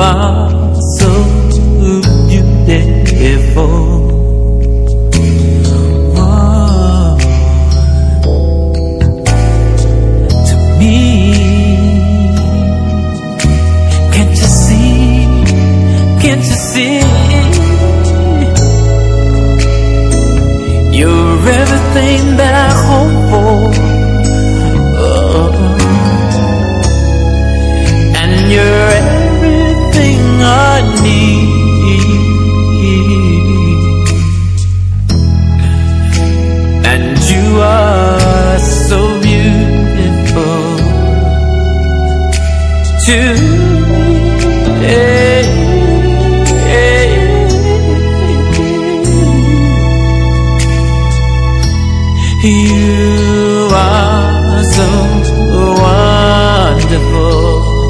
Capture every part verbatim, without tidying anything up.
are so beautiful. Oh, to me, can't you see? Can't you see? You're everything that I hope for. Oh, and you're everything I need. And you are so beautiful to me. Hey, hey. You are so wonderful,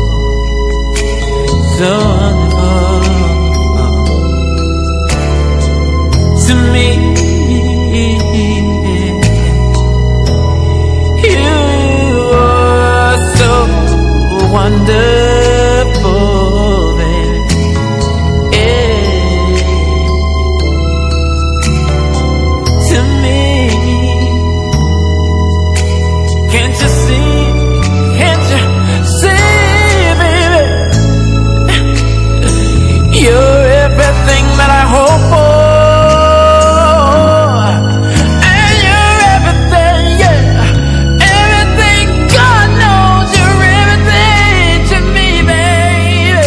so wonderful to me. You are so wonderful, baby. Yeah. To me. Can't you see? Can't you see, baby? You're everything that I hope for. And you're everything, yeah. Everything, God knows you're everything to me, baby.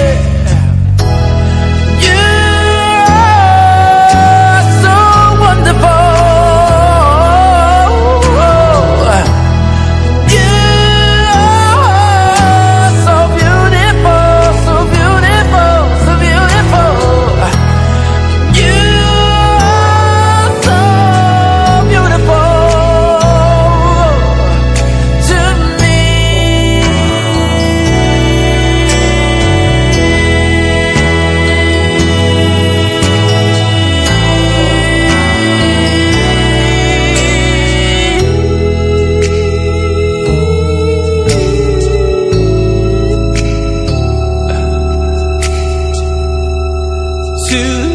You are so wonderful. To